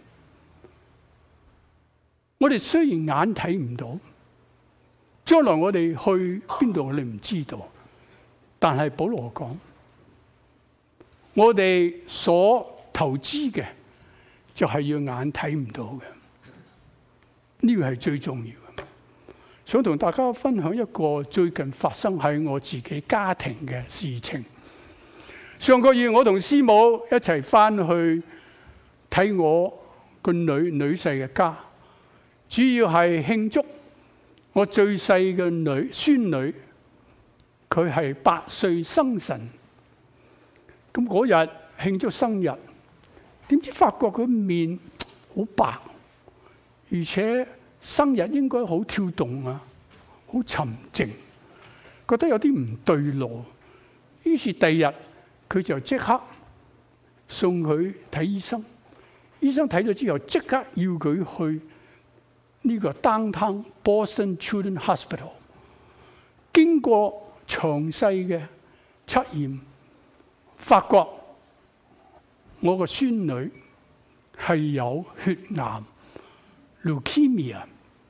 我哋雖然眼睇唔到，將來我哋去邊度我哋唔知道，但係保羅講，我哋所投資嘅就係要眼睇唔到嘅，呢個係最重要嘅。想同大家分享一個最近發生喺我自己家庭嘅事情。上個月我同師母一齊翻去睇我個女女婿嘅家，主要係慶祝我最細嘅女孫女，佢係八歲生辰。咁嗰日慶祝生日，點知發覺佢面好白，而且生日應該好跳動啊，好沉靜，覺得有啲唔對路。於是第二日佢就即刻送佢睇醫生，醫生睇咗之後即刻要佢去呢個 Downtown Boston Children's Hospital。經過詳細嘅測驗，發覺我個孫女係有血癌 leukemia。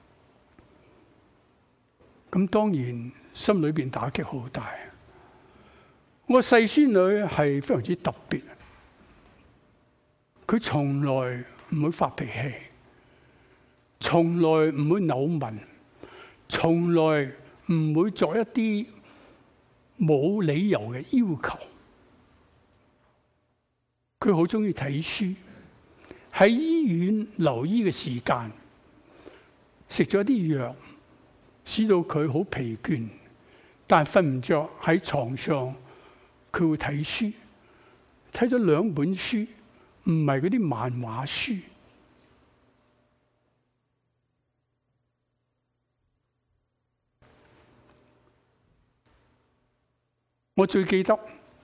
咁當然心裏邊打擊好大。我細孫女係非常之特別，佢從來唔會發脾氣，從來唔會扭紋，從來唔會作一啲冇理由嘅要求。佢好中意睇書，喺醫院留醫嘅時間，食咗啲藥，使到佢好疲倦，但係瞓唔着喺床上。佢會睇書，睇咗兩本書，唔係嗰啲漫畫書。我最記得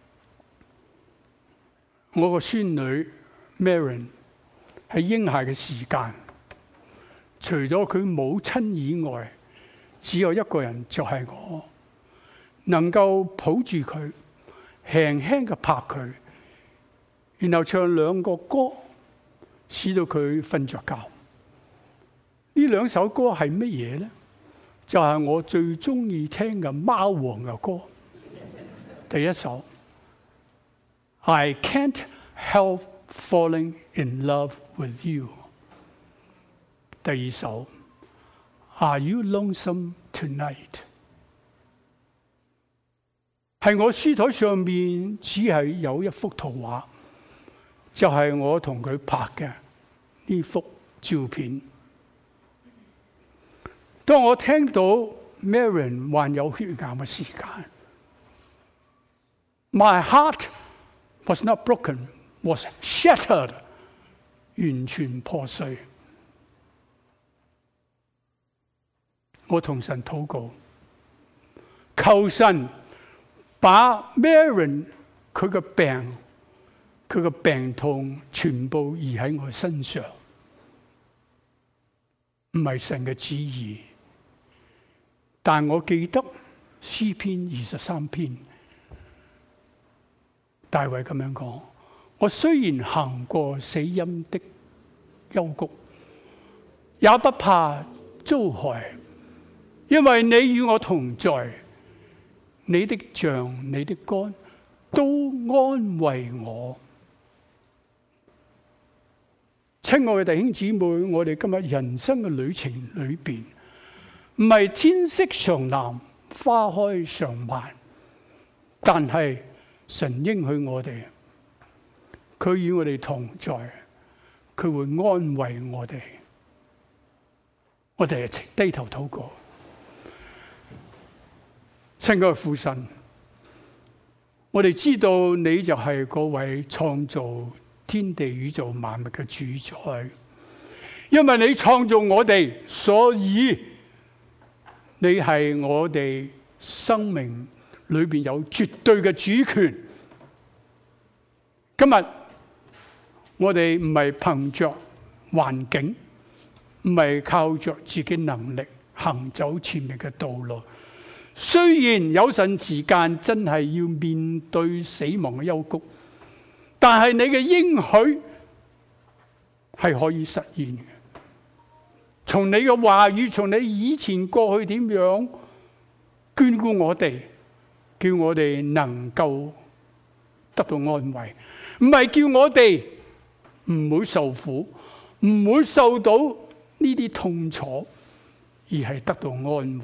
我個孫女 Maren 喺嬰孩嘅時間，除咗佢母親以外，只有一個人就係我，能夠抱住佢，輕輕嘅拍佢，然後唱兩個歌，使到佢瞓着覺。呢兩首歌係乜嘢咧？就係、是、我最中意聽嘅貓王嘅歌。第一首 I Can't Help Falling in Love with You。第二首 Are You Lonesome Tonight？係我書台上面只係有一幅圖畫，就係、是、我同佢拍嘅呢幅照片。當我聽到 Maren 患有血癌嘅時間， My heart was not broken, was shattered， 完全破碎。我同神禱告，求神把 Maren 佢嘅病、佢嘅病痛全部移喺我身上，唔係神嘅旨意。但我記得詩篇二十三篇，大衛咁樣講：我雖然行過死蔭的幽谷，也不怕遭害，因為你與我同在。你的杖、你的竿都安慰我。親愛嘅弟兄姊妹，我哋今日人生嘅旅程裏邊，唔係天色常藍、花開常漫，但係神應許我哋，佢與我哋同在，佢會安慰我哋。我哋一齊低頭禱告。 親愛嘅父神，我哋知道你就係嗰位創造天地宇宙萬物嘅主宰，因為你創造我哋，所以你係我哋生命裏邊有絕對嘅主權。今日我哋唔係憑着環境，唔係靠着自己能力行走前面嘅道路。雖然有陣時間真係要面對死亡嘅幽谷，但係你嘅應許係可以實現嘅。從你嘅話語，從你以前過去點樣眷顧我哋，叫我哋能夠得到安慰，唔係叫我哋唔會受苦，唔會受到呢啲痛楚，而係得到安慰。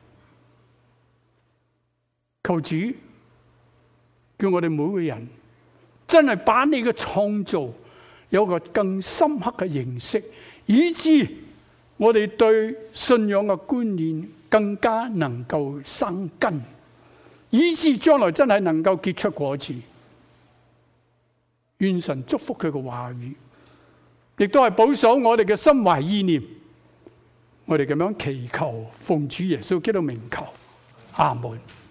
求主叫我哋每個人真係把你嘅創造有個更深刻嘅認識，以致我哋對信仰嘅觀念更加能夠生根，以致將來真係能夠結出果子。願神祝福佢嘅話語，亦都係保守我哋嘅心懷意念。我哋咁樣祈求，奉主耶穌基督名求，阿門。